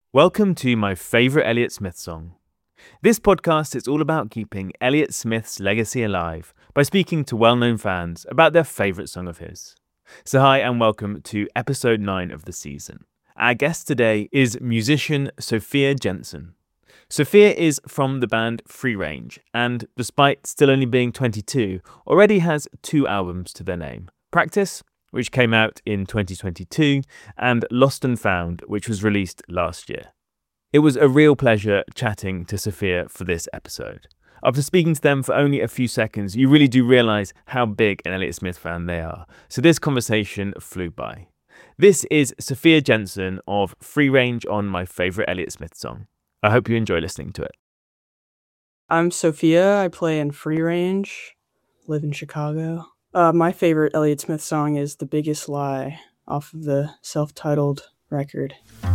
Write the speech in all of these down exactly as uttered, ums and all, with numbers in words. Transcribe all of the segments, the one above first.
Welcome to my favourite Elliott Smith song. This podcast is all about keeping Elliott Smith's legacy alive by speaking to well-known fans about their favourite song of his. So hi and welcome to episode nine of the season. Our guest today is musician Sophia Jensen. Sophia is from the band Free Range and, despite still only being twenty-two, already has two albums to their name. Practice, which came out in twenty twenty-two, and Lost and Found, which was released last year. It was a real pleasure chatting to Sophia for this episode. After speaking to them for only a few seconds, you really do realise how big an Elliott Smith fan they are, so this conversation flew by. This is Sophia Jensen of Free Range on my favourite Elliott Smith song. I hope you enjoy listening to it. I'm Sophia. I play in Free Range, live in Chicago. Uh, my favorite Elliott Smith song is The Biggest Lie off of the self-titled record.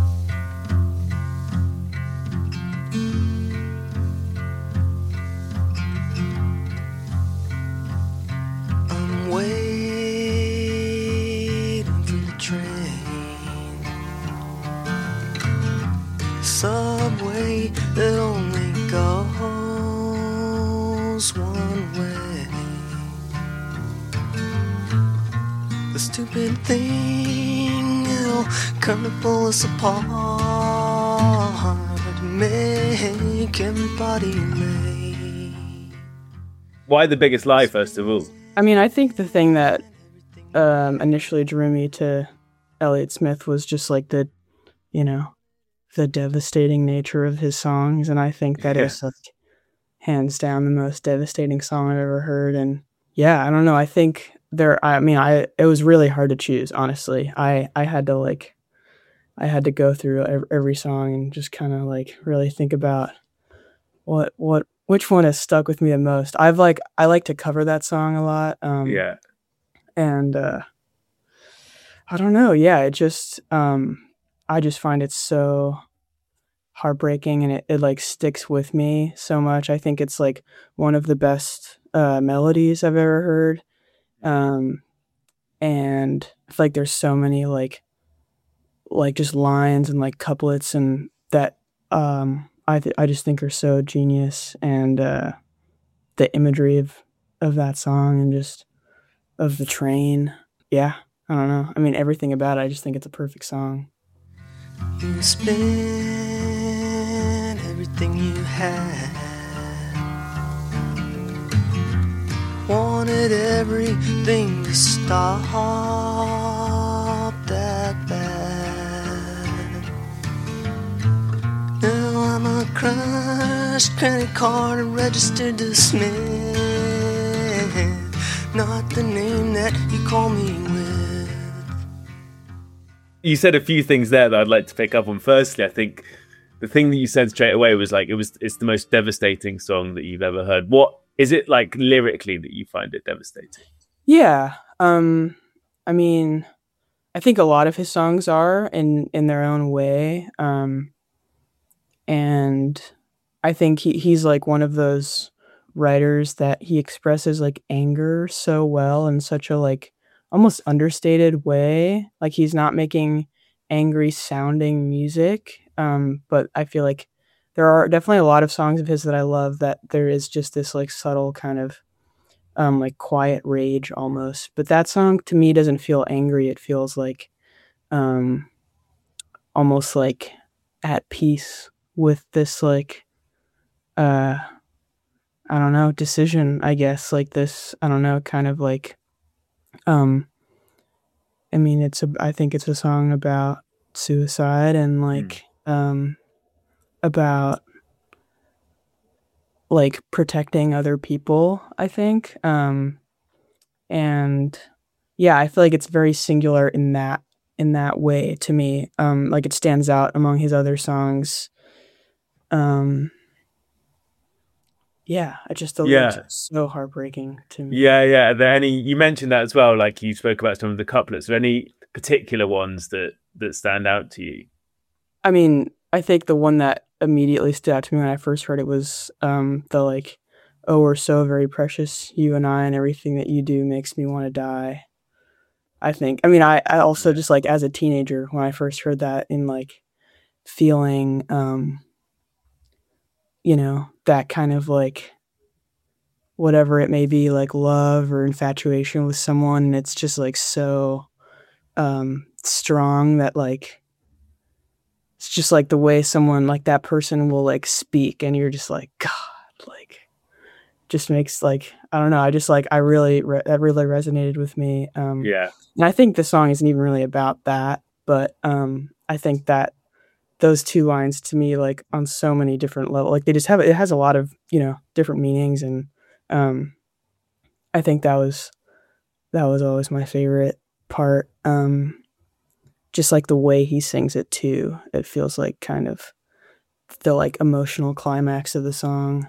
I'm waiting for the train, subway that only goes one way. The stupid thing will come to pull us apart, make everybody late. Why The Biggest Lie, first of all? I mean, I think the thing that um, initially drew me to Elliott Smith was just like the, you know, the devastating nature of his songs, and I think that Yeah. is like, hands down the most devastating song I've ever heard. And yeah, I don't know. I think there. I mean, I it was really hard to choose. Honestly, I I had to like, I had to go through every, every song and just kind of like really think about what what which one has stuck with me the most. I've like I like to cover that song a lot. Um, Yeah. and uh, I don't know. Yeah, it just um, I just find it so heartbreaking, and it, it like sticks with me so much. I think it's like one of the best uh, melodies I've ever heard. Um, and I feel like there's so many like like just lines and like couplets and that um, I th- I just think are so genius, and uh, the imagery of of that song and just of the train. Yeah, I don't know. I mean, everything about it. I just think it's a perfect song. You spent everything you had, wanted everything to stop that bad. Now I'm a crushed credit card registered to Smith, not the name that you call me with. You said a few things there that I'd like to pick up on. Firstly, I think the thing that you said straight away was like it was it's the most devastating song that you've ever heard. What is it like lyrically that you find it devastating? Yeah. Um, I mean, I think a lot of his songs are in, in their own way. Um, and I think he, he's like one of those writers that he expresses like anger so well in such a like almost understated way. Like he's not making angry sounding music. Um, but I feel like there are definitely a lot of songs of his that I love that there is just this like subtle kind of um, like quiet rage almost. But that song to me doesn't feel angry. It feels like um, almost like at peace with this like, uh, I don't know, decision, I guess. Like this, I don't know, kind of like, um, I mean, it's a, I think it's a song about suicide and like, mm. um, about like protecting other people, I think. Um, and yeah, I feel like it's very singular in that, in that way to me. Um, like it stands out among his other songs. Um, yeah, I just thought Yeah. it was so heartbreaking to me. Yeah, yeah. Are there any, you mentioned that as well, like you spoke about some of the couplets. Are there any particular ones that, that stand out to you? I mean, I think the one that immediately stood out to me when I first heard it was um, the like, oh, we're so very precious, you and I, and everything that you do makes me want to die. I think, I mean, I, I also just like as a teenager, when I first heard that in like feeling, um, you know, that kind of like whatever it may be, like love or infatuation with someone. And it's just like so um, strong that like, it's just like the way someone like that person will like speak and you're just like, God, like just makes like, I don't know. I just like, I really, re- that really resonated with me. Um, Yeah. and I think the song isn't even really about that, but um, I think that those two lines to me, like on so many different levels, like they just have, it has a lot of, you know, different meanings. And um, I think that was, that was always my favorite part. Um, just like the way he sings it too. It feels like kind of the like emotional climax of the song.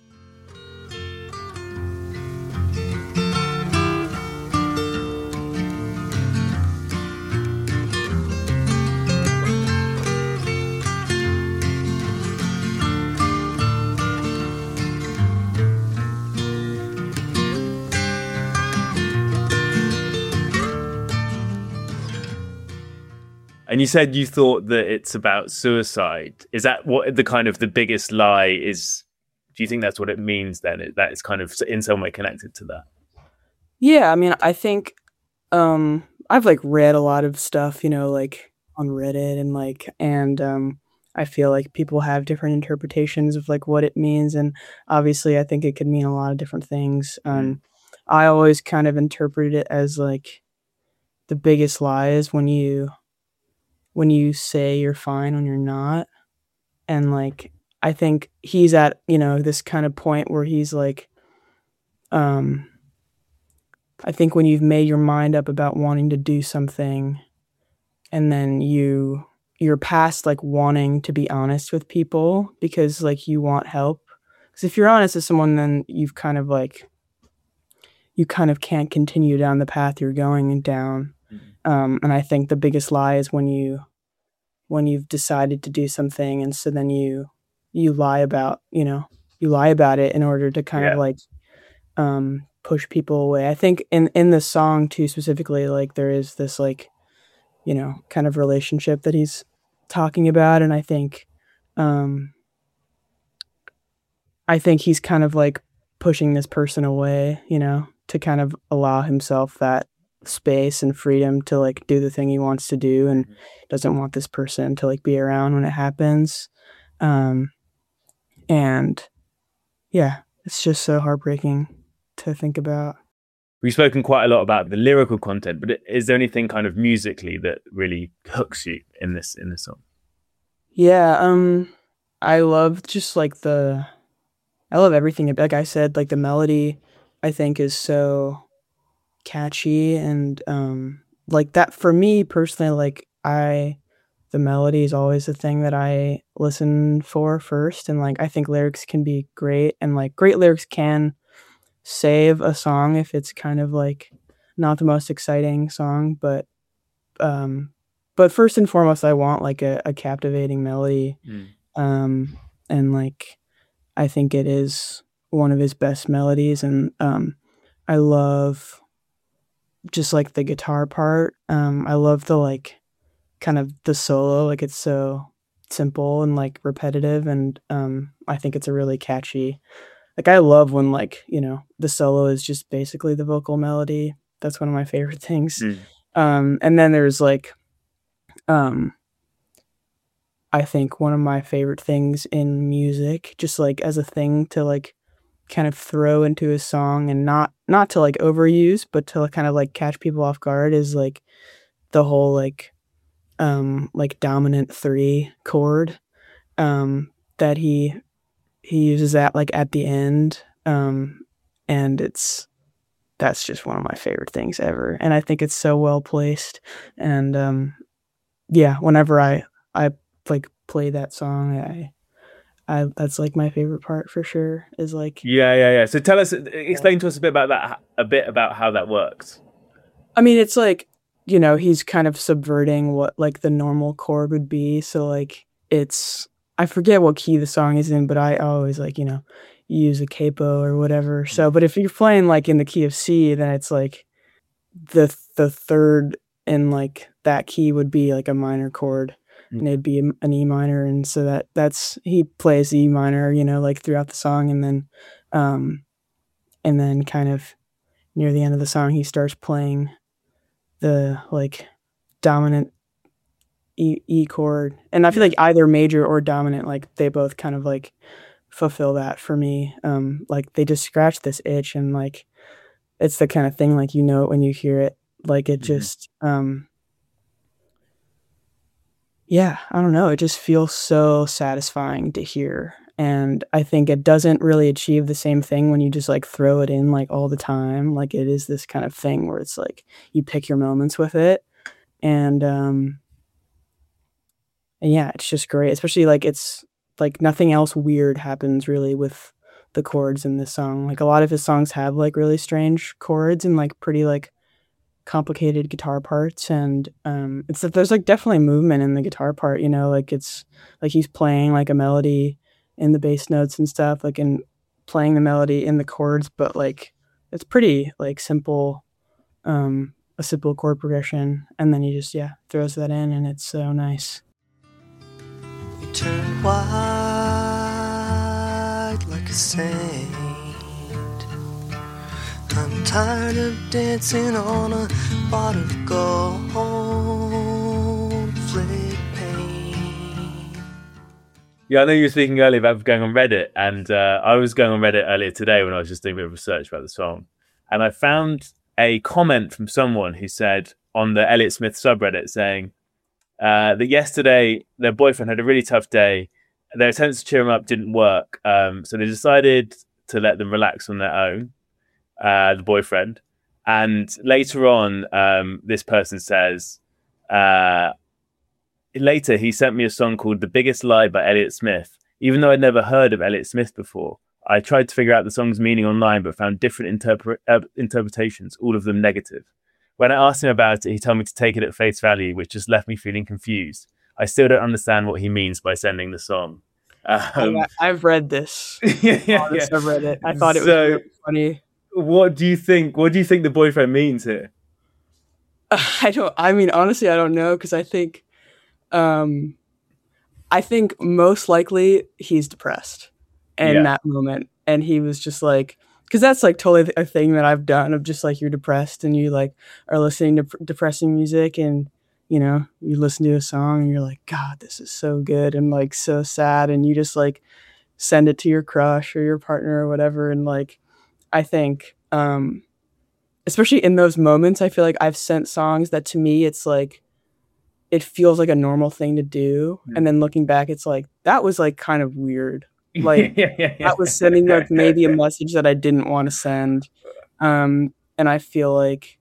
And you said you thought that it's about suicide. Is that what the kind of the biggest lie is? Do you think that's what it means then? That it's kind of in some way connected to that? Yeah, I mean, I think um, I've like read a lot of stuff, you know, like on Reddit and like, and um, I feel like people have different interpretations of like what it means. And obviously, I think it could mean a lot of different things. Um, mm. I always kind of interpreted it as like the biggest lie is when you when you say you're fine when you're not. And like, I think he's at, you know, this kind of point where he's like, um, I think when you've made your mind up about wanting to do something and then you, you're past like wanting to be honest with people because like you want help. Because if you're honest with someone, then you've kind of like, you kind of can't continue down the path you're going down. Mm-hmm. Um, and I think the biggest lie is when you, when you've decided to do something and so then you you lie about you know you lie about it in order to kind yeah. of like um push people away. I think in in the song too specifically, like there is this like you know kind of relationship that he's talking about, and I think um I think he's kind of like pushing this person away, you know to kind of allow himself that space and freedom to like do the thing he wants to do and doesn't want this person to like be around when it happens. Um, and yeah, it's just so heartbreaking to think about. We've spoken quite a lot about the lyrical content, but is there anything kind of musically that really hooks you in this, in this song? Yeah. Um, I love just like the, I love everything. Like I said, like the melody I think is so catchy and um like that for me personally. Like I the melody is always the thing that I listen for first, and like I think lyrics can be great, and like great lyrics can save a song if it's kind of like not the most exciting song, but um but first and foremost I want like a, a captivating melody. mm. um and like I think it is one of his best melodies, and um I love just like the guitar part. Um, I love the like kind of the solo, like it's so simple and like repetitive. And um, I think it's a really catchy, like I love when like, you know, the solo is just basically the vocal melody. That's one of my favorite things. Mm. Um, and then there's like, um, I think one of my favorite things in music, just like as a thing to like kind of throw into a song and not not to like overuse but to kind of like catch people off guard, is like the whole like um like dominant three chord um that he he uses that like at the end, um and it's that's just one of my favorite things ever, and I think it's so well placed. And um yeah, whenever I I like play that song, I I, that's like my favorite part for sure, is like yeah yeah yeah so tell us, explain to us a bit about that, a bit about how that works. I mean, it's like, you know, he's kind of subverting what like the normal chord would be. So like it's, I forget what key the song is in, but I always like, you know, use a capo or whatever. So but if you're playing like in the key of C, then it's like the the third in like that key would be like a minor chord. and it'd be an E minor, and so that that's he plays the E minor, you know, like throughout the song, and then um and then kind of near the end of the song he starts playing the like dominant E, E chord, and I feel like either major or dominant, like they both kind of like fulfill that for me. Um like they just scratch this itch, and like it's the kind of thing like you know it when you hear it, like it just um yeah, I don't know, it just feels so satisfying to hear, and I think it doesn't really achieve the same thing when you just like throw it in like all the time. Like it is this kind of thing where it's like you pick your moments with it, and um and yeah, it's just great, especially like it's like nothing else weird happens really with the chords in this song. Like a lot of his songs have like really strange chords and like pretty like complicated guitar parts, and um it's that there's like definitely movement in the guitar part, you know, like it's like he's playing like a melody in the bass notes and stuff, like and playing the melody in the chords, but like it's pretty like simple, um a simple chord progression, and then he just yeah throws that in, and it's so nice. You turn white like a saint. I'm tired of dancing on a pot of gold flake paint. Yeah, I know you were speaking earlier about going on Reddit, and uh, I was going on Reddit earlier today when I was just doing a bit of research about the song, and I found a comment from someone who said on the Elliott Smith subreddit saying uh, that yesterday their boyfriend had a really tough day. Their attempts to cheer him up didn't work, um, so they decided to let them relax on their own. Uh, the boyfriend, and later on, um, this person says, uh, later he sent me a song called "The Biggest Lie" by Elliott Smith. Even though I'd never heard of Elliott Smith before, I tried to figure out the song's meaning online, but found different interpre- uh, interpretations, all of them negative. When I asked him about it, he told me to take it at face value, which just left me feeling confused. I still don't understand what he means by sending the song. Um, I, I've read this. yeah, yeah, on this yeah. subreddit. I thought it was So- really funny. What do you think? What do you think the boyfriend means here? I don't. I mean, honestly, I don't know, because I think, um, I think most likely he's depressed in Yeah. that moment, and he was just like, because that's like totally a thing that I've done of just like you're depressed and you like are listening to pr- depressing music, and you know you listen to a song and you're like, God, this is so good and like so sad, and you just like send it to your crush or your partner or whatever, and like I think. Um, especially in those moments, I feel like I've sent songs that to me, it's like, it feels like a normal thing to do. Mm. And then looking back, it's like, that was like kind of weird. Like yeah, yeah, yeah. that was sending like maybe a message that I didn't want to send. Um, and I feel like,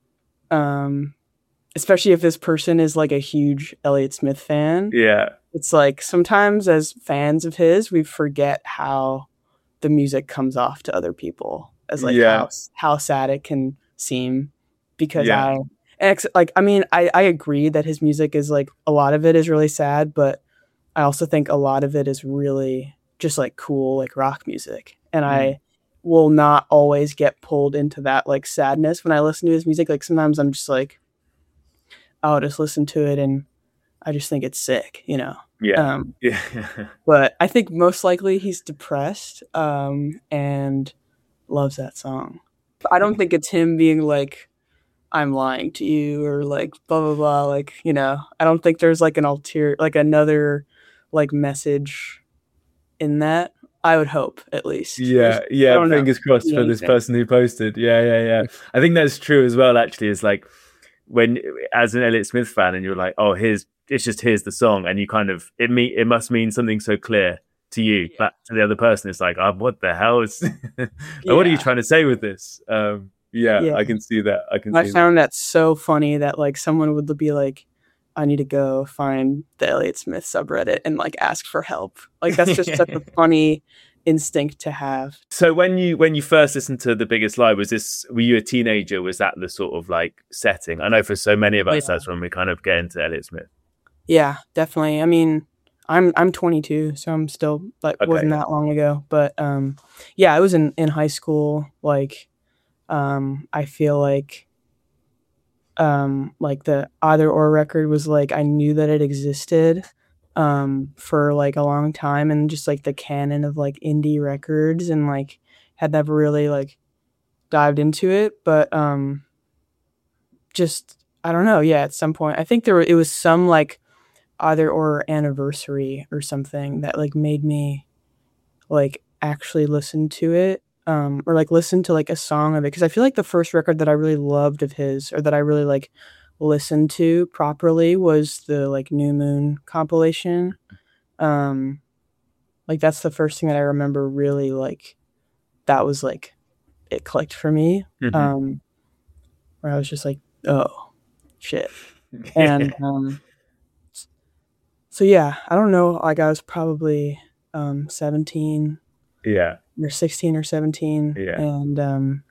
um, especially if this person is like a huge Elliott Smith fan, Yeah. it's like sometimes as fans of his, we forget how the music comes off to other people as like Yeah. how how sad it can seem, because Yeah. I and ex- like I mean I I agree that his music is like a lot of it is really sad, but I also think a lot of it is really just like cool like rock music, and Mm. I will not always get pulled into that like sadness when I listen to his music. Like sometimes I'm just like, I'll just listen to it and I just think it's sick, you know. Yeah. Um, Yeah. but I think most likely he's depressed, um, and loves that song. I don't think it's him being like, I'm lying to you, or like blah blah blah. Like, you know, I don't think there's like an ulterior, like another like message in that. I would hope, at least. Yeah, I yeah. don't know. Fingers crossed Yeah, for this yeah. person who posted. Yeah, yeah, yeah. I think that's true as well. Actually, is like when, as an Elliott Smith fan, and you're like, oh, here's it's just here's the song, and you kind of it me it must mean something so clear to you, Yeah. but to the other person, it's like, oh, what the hell is? like, What are you Yeah. trying to say with this? Um, yeah, Yeah. I can see that. I can I see found that so funny that like someone would be like, I need to go find the Elliott Smith subreddit and like ask for help. Like that's just such a funny instinct to have. that. So when you when you first listened to The Biggest Lie, was this were you a teenager? Was that the sort of like setting? I know for so many of Oh, us, yeah. that's when we kind of get into Elliott Smith. Yeah, definitely. I mean, I'm I'm twenty-two, so I'm still like Okay. wasn't that long ago. But um, yeah, I was in in high school. Like, um, I feel like um, like the Either Or record was like I knew that it existed um, for like a long time, and just like the canon of like indie records, and like had never really like dived into it, but um, just I don't know. Yeah, at some point, I think there were, it was some like Either Or anniversary or something that like made me like actually listen to it, um, or like listen to like a song of it, because I feel like the first record that I really loved of his, or that I really like listened to properly, was the like New Moon compilation. Um, like that's the first thing that I remember really like that was like it clicked for me. Mhm. Um, where I was just like, oh shit, and um, so yeah, I don't know. Like I was probably um, seventeen Yeah. or sixteen or seventeen, Yeah. and um,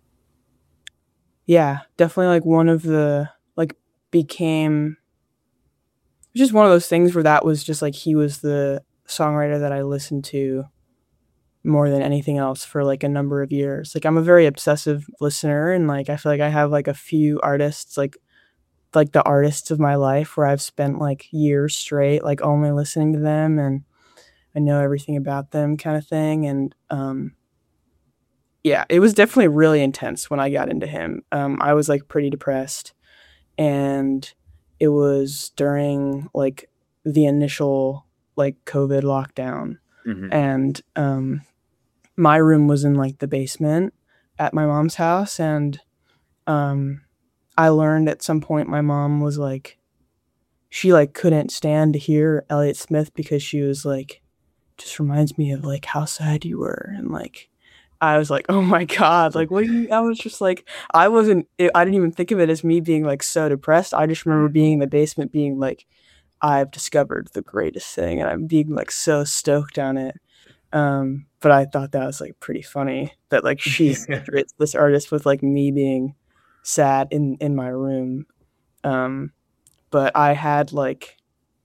yeah, definitely like one of the like became just one of those things where that was just like he was the songwriter that I listened to more than anything else for like a number of years. Like I'm a very obsessive listener, and like I feel like I have like a few artists like like the artists of my life where I've spent like years straight like only listening to them, and I know everything about them kind of thing. And um yeah, it was definitely really intense when I got into him. Um I was like pretty depressed, and it was during like the initial like COVID lockdown, Mhm. and um my room was in like the basement at my mom's house, and um I learned at some point my mom was like she like couldn't stand to hear Elliott Smith because she was like, just reminds me of like how sad you were, and like I was like, oh my god, like what do you? I was just like, I wasn't, I didn't even think of it as me being like so depressed. I just remember being in the basement, being like, I've discovered the greatest thing, and I'm being like so stoked on it. Um, but I thought that was like pretty funny that like she's this artist with like me being sad in in my room. Um, but I had like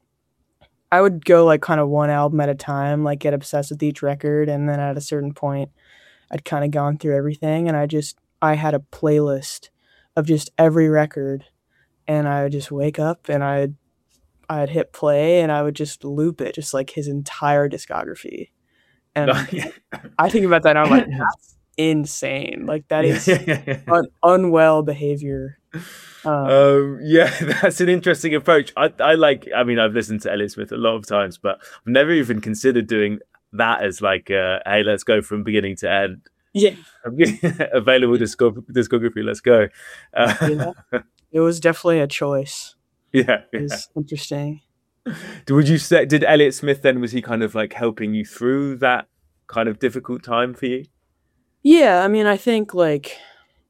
I would go like kind of one album at a time, like get obsessed with each record, and then at a certain point, I'd kind of gone through everything, and I just I had a playlist of just every record, and I would just wake up and I'd I'd hit play and I would just loop it, just like his entire discography. And I think about that and I'm like, that's insane. Like that is un- unwell behavior. Um, Um, yeah, that's an interesting approach. I, I like, I mean, I've listened to Elliott Smith a lot of times, but I've never even considered doing that as like, uh, hey, let's go from beginning to end. Yeah. Available discog- discography, let's go. Uh, yeah. It was definitely a choice. Yeah. It was yeah. interesting. Would you say, did Elliott Smith then, was he kind of like helping you through that kind of difficult time for you? Yeah, I mean, I think like,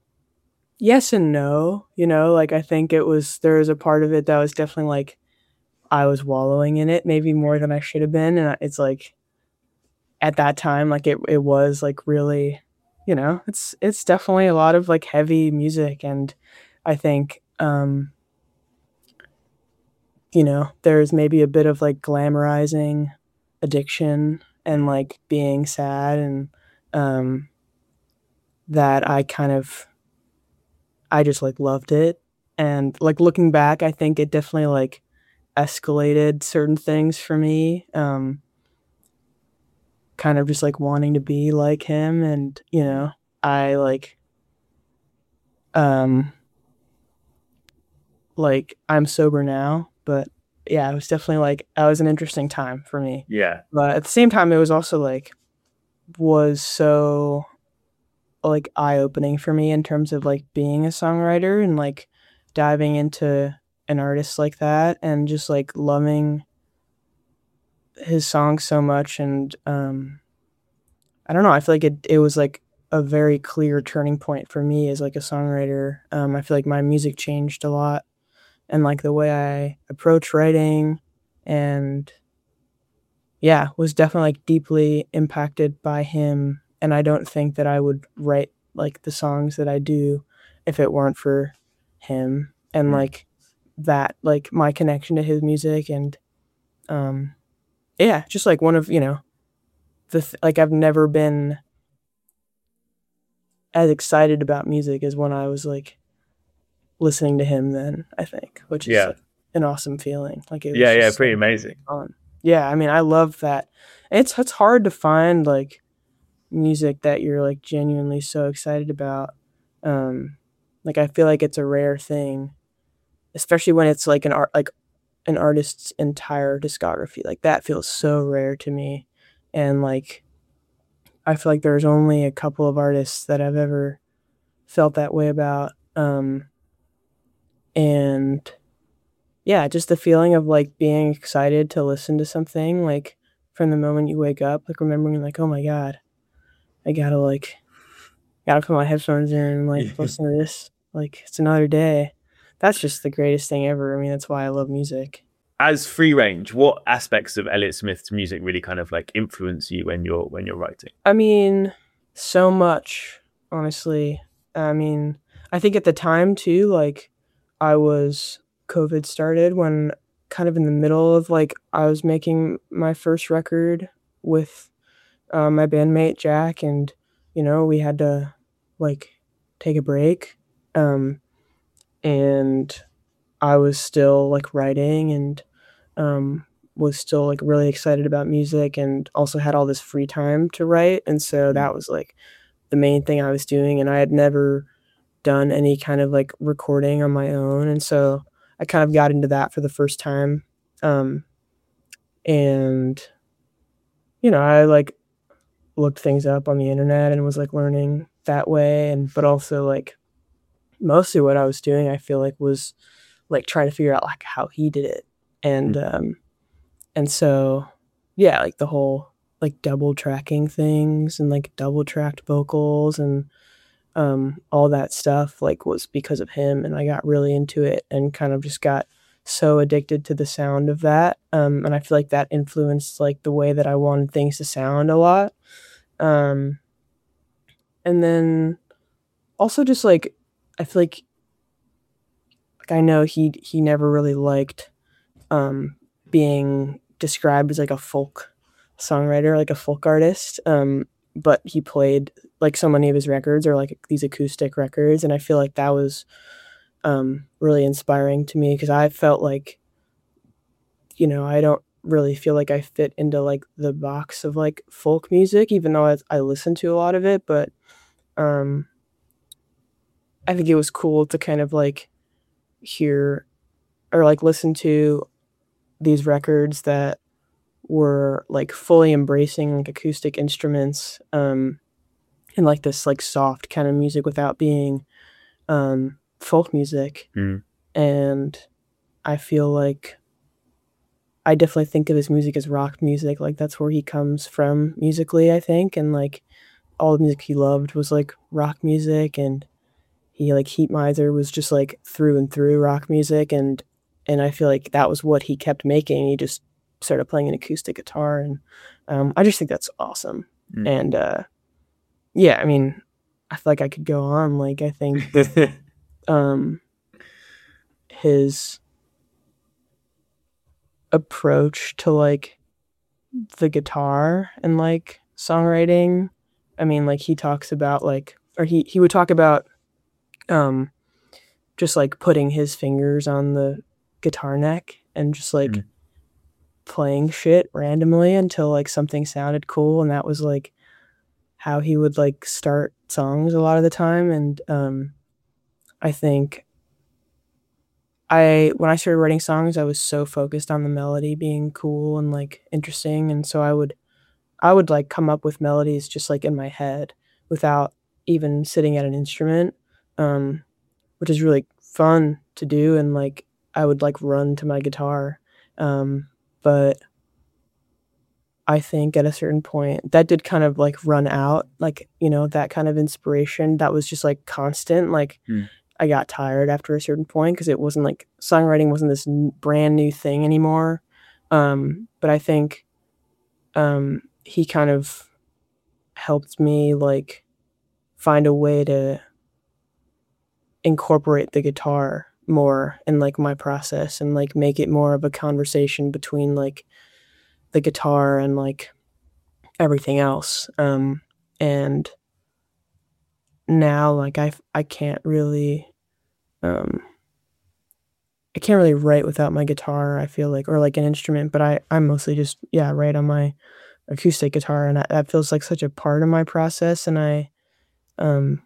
yes and no, you know, like I think it was, there was a part of it that was definitely like, I was wallowing in it maybe more than I should have been. And it's like, at that time, like it, it was like really, you know, it's, it's definitely a lot of like heavy music. And I think, um, you know, there's maybe a bit of like glamorizing addiction and like being sad, and, um, that I kind of, I just like loved it. And like looking back, I think it definitely like escalated certain things for me. Um, kind of just like wanting to be like him. And, you know, I like, um, like I'm sober now, but yeah, it was definitely like, it was an interesting time for me. Yeah. But at the same time, it was also like, was so like eye-opening for me in terms of like being a songwriter and like diving into an artist like that and just like loving his songs so much. And um I don't know, I feel like it it was like a very clear turning point for me as like a songwriter. um I feel like my music changed a lot, and like the way I approach writing, and yeah, was definitely like deeply impacted by him. And I don't think that I would write like the songs that I do if it weren't for him, and Mm. like that, like my connection to his music. And um yeah, just like one of, you know, the th- like I've never been as excited about music as when I was like listening to him then, I think, which is Yeah. like an awesome feeling. Like it was Yeah, yeah, just pretty so amazing. fun. Yeah, I mean, I love that. It's it's hard to find like music that you're like genuinely so excited about. Um, like I feel like it's a rare thing, especially when it's like an art like an artist's entire discography. Like that feels so rare to me, and like I feel like there's only a couple of artists that I've ever felt that way about. Um, and yeah, just the feeling of like being excited to listen to something like from the moment you wake up, like remembering like, oh my God, I gotta like, gotta put my headphones in and like listen to this. Like it's another day. That's just the greatest thing ever. I mean, that's why I love music. As Free Range, what aspects of Elliott Smith's music really kind of like influence you when you're when you're writing? I mean, so much, honestly. I mean, I think at the time too, like I was COVID started when kind of in the middle of like I was making my first record with uh, my bandmate Jack, and you know we had to like take a break, um, and I was still like writing and um, was still like really excited about music and also had all this free time to write, and so that was like the main thing I was doing, and I had never done any kind of like recording on my own, and so I kind of got into that for the first time. Um, and you know, I like looked things up on the internet and was like learning that way, and but also like mostly what I was doing, I feel like was like trying to figure out like how he did it, and um, and so yeah, like the whole like double tracking things and like double tracked vocals and um, all that stuff like was because of him, and I got really into it and kind of just got so addicted to the sound of that, um, and I feel like that influenced like the way that I wanted things to sound a lot, um, and then also just like I feel like like I know he he never really liked um, being described as like a folk songwriter, like a folk artist, um, but he played like so many of his records are like these acoustic records, and I feel like that was um, really inspiring to me because I felt like, you know, I don't really feel like I fit into like the box of like folk music, even though I, I listen to a lot of it, but um, I think it was cool to kind of like hear or like listen to these records that were like fully embracing like acoustic instruments, um, and like this like soft kind of music without being um, folk music. Mm. And I feel like I definitely think of his music as rock music. Like that's where he comes from musically, I think. And like all the music he loved was like rock music, and he like Heat Miser was just like through and through rock music, and and I feel like that was what he kept making. He just started playing an acoustic guitar, and um, I just think that's awesome. Mm. And uh, yeah, I mean, I feel like I could go on. Like I think um, his approach to like the guitar and like songwriting. I mean, like he talks about like, or he he would talk about um, just like putting his fingers on the guitar neck and just like Mm. playing shit randomly until like something sounded cool, and that was like how he would like start songs a lot of the time. And um, I think I when I started writing songs, I was so focused on the melody being cool and like interesting, and so I would I would like come up with melodies just like in my head without even sitting at an instrument, um, which is really fun to do. And like I would like run to my guitar, um, but I think at a certain point that did kind of like run out, like, you know, that kind of inspiration that was just like constant. Like Mm. I got tired after a certain point because it wasn't like songwriting wasn't this n- brand new thing anymore. Um, but I think um, he kind of helped me like find a way to incorporate the guitar more in like my process and like make it more of a conversation between like the guitar and like everything else. Um, and now like I I can't really um I can't really write without my guitar, I feel like, or like an instrument, but I, I mostly just, yeah, write on my acoustic guitar, and that, that feels like such a part of my process. And I, um,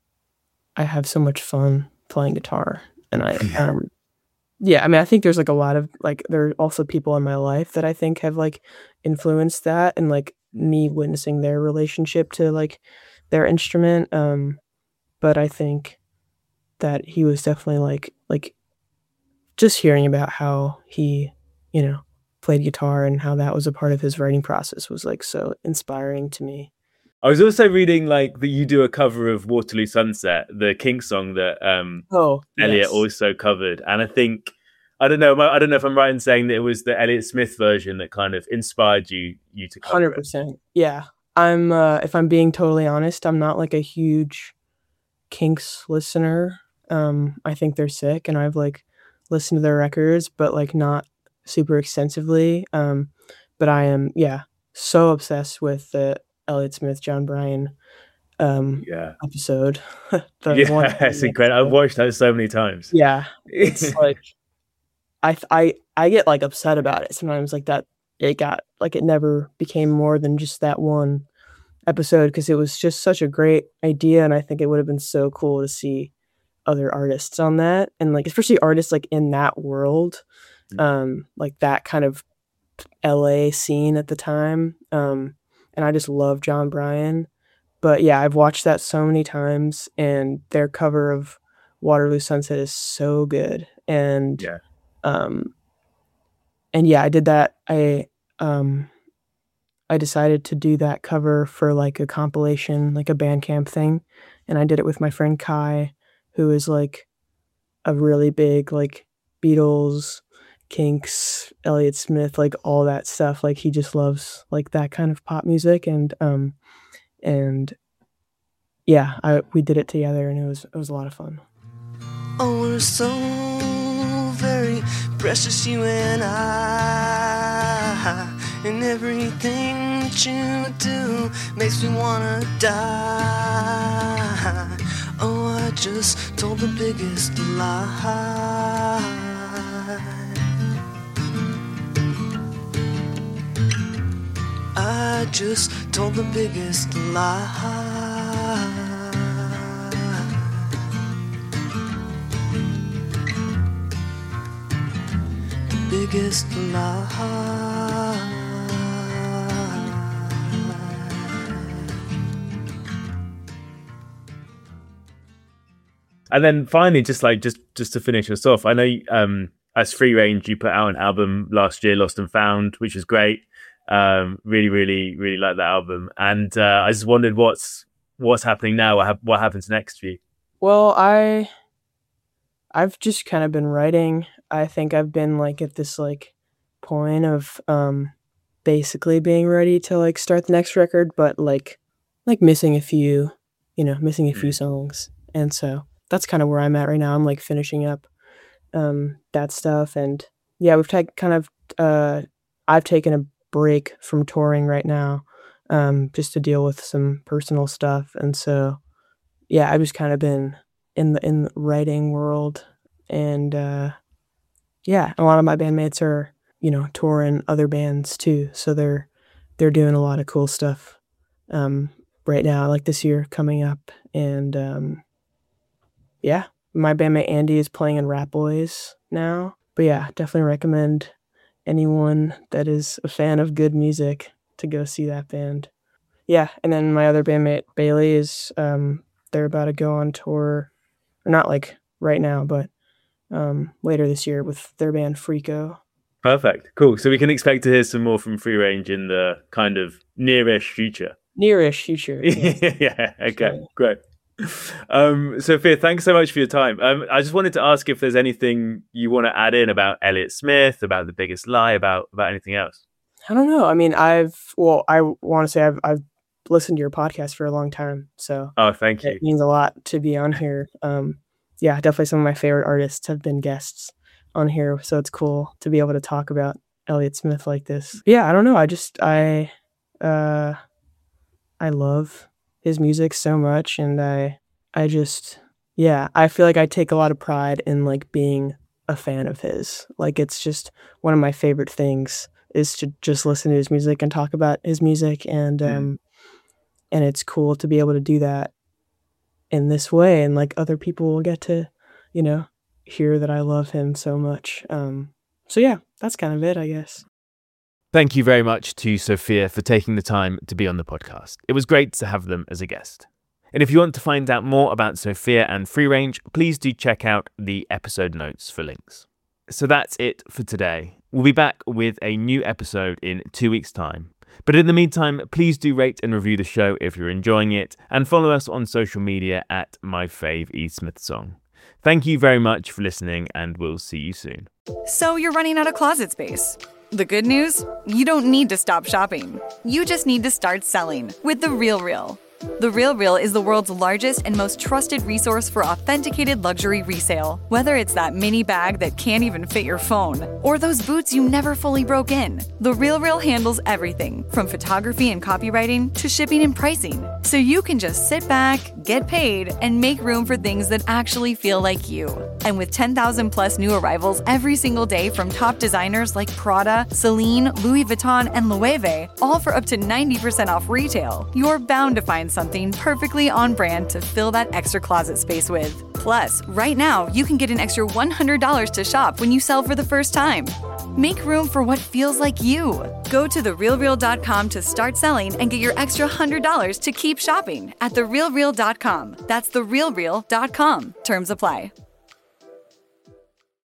I have so much fun playing guitar. And I, um, yeah, I mean, I think there's like a lot of like, there are also people in my life that I think have like influenced that, and like me witnessing their relationship to like their instrument. Um, but I think that he was definitely like, like, just hearing about how he, you know, played guitar and how that was a part of his writing process was like so inspiring to me. I was also reading like that you do a cover of Waterloo Sunset, the Kinks song that um, oh, Elliott yes. also covered. And I think, I don't know, I don't know if I'm right in saying that it was the Elliott Smith version that kind of inspired you you to cover one hundred percent. It. Yeah. I'm, uh, if I'm being totally honest, I'm not like a huge Kinks listener. Um, I think they're sick, and I've like listened to their records, but like not super extensively. Um, but I am, yeah, so obsessed with the Elliott Smith, John Bryan um, yeah. episode. the yeah, one it's incredible. I've watched that so many times. Yeah, it's like I I I get like upset about it sometimes. Like that, it got like it never became more than just that one episode, because it was just such a great idea, and I think it would have been so cool to see other artists on that, and like especially artists like in that world, um like that kind of L A scene at the time, um and I just love John Bryan. But yeah, I've watched that so many times, and their cover of Waterloo Sunset is so good. And yeah um and yeah, I did that. I um I decided to do that cover for like a compilation, like a Bandcamp thing, and I did it with my friend Kai, who is like a really big like Beatles, Kinks, Elliott Smith, like all that stuff. Like he just loves like that kind of pop music, and um and yeah, I we did it together, and it was it was a lot of fun. Oh, we're so very precious, you and I, and everything that you do makes me wanna die. Oh, I just told the biggest lie. I just told the biggest lie. The biggest lie. And then finally, just like just just to finish us off, I know um, as Free Range, you put out an album last year, Lost and Found, which was great. Um, really, really, really like that album. And uh, I just wondered what's what's happening now. What, ha- what happens next for you? Well, I I've just kind of been writing. I think I've been like at this like point of um, basically being ready to like start the next record, but like like missing a few, you know, missing a few songs, and so. That's kind of where I'm at right now. I'm like finishing up um, that stuff. And yeah, we've taken kind of, uh, I've taken a break from touring right now um, just to deal with some personal stuff. And so, yeah, I've just kind of been in the, in the writing world. And uh, yeah, a lot of my bandmates are, you know, touring other bands too. So they're, they're doing a lot of cool stuff um, right now, like this year coming up. And, um, yeah, my bandmate Andy is playing in Rat Boys now. But yeah, definitely recommend anyone that is a fan of good music to go see that band. Yeah, and then my other bandmate Bailey is, um, they're about to go on tour, or not like right now, but um, later this year with their band Freako. Perfect, cool. So we can expect to hear some more from Free Range in the kind of nearish future. Nearish future. Yeah, yeah okay, sure. Great. Um, Sophia, thanks so much for your time. Um, I just wanted to ask if there's anything you want to add in about Elliott Smith, about The Biggest Lie, about about anything else. I don't know. I mean, I've well, I want to say I've I've listened to your podcast for a long time, so oh, thank you. It means a lot to be on here. Um, yeah, definitely some of my favorite artists have been guests on here, so it's cool to be able to talk about Elliott Smith like this. Yeah, I don't know. I just I uh, I love his music so much, and I I just yeah I feel like I take a lot of pride in like being a fan of his. Like, it's just one of my favorite things is to just listen to his music and talk about his music. And, um, mm. and it's cool to be able to do that in this way. And like other people will get to, you know, hear that I love him so much. Um, so yeah, that's kind of it, I guess. Thank you very much to Sophia for taking the time to be on the podcast. It was great to have them as a guest. And if you want to find out more about Sophia and Free Range, please do check out the episode notes for links. So that's it for today. We'll be back with a new episode in two weeks' time. But in the meantime, please do rate and review the show if you're enjoying it, and follow us on social media at MyFaveESmithSong. Thank you very much for listening, and we'll see you soon. So you're running out of closet space. The good news? You don't need to stop shopping. You just need to start selling with The RealReal. The RealReal is the world's largest and most trusted resource for authenticated luxury resale. Whether it's that mini bag that can't even fit your phone, or those boots you never fully broke in, The RealReal handles everything from photography and copywriting to shipping and pricing. So you can just sit back, get paid, and make room for things that actually feel like you. And with ten thousand plus new arrivals every single day from top designers like Prada, Celine, Louis Vuitton, and Loewe, all for up to ninety percent off retail, you're bound to find something perfectly on brand to fill that extra closet space with. Plus, right now, you can get an extra one hundred dollars to shop when you sell for the first time. Make room for what feels like you. Go to the real real dot com to start selling and get your extra one hundred dollars to keep shopping at the real real dot com. That's the real real dot com. Terms apply.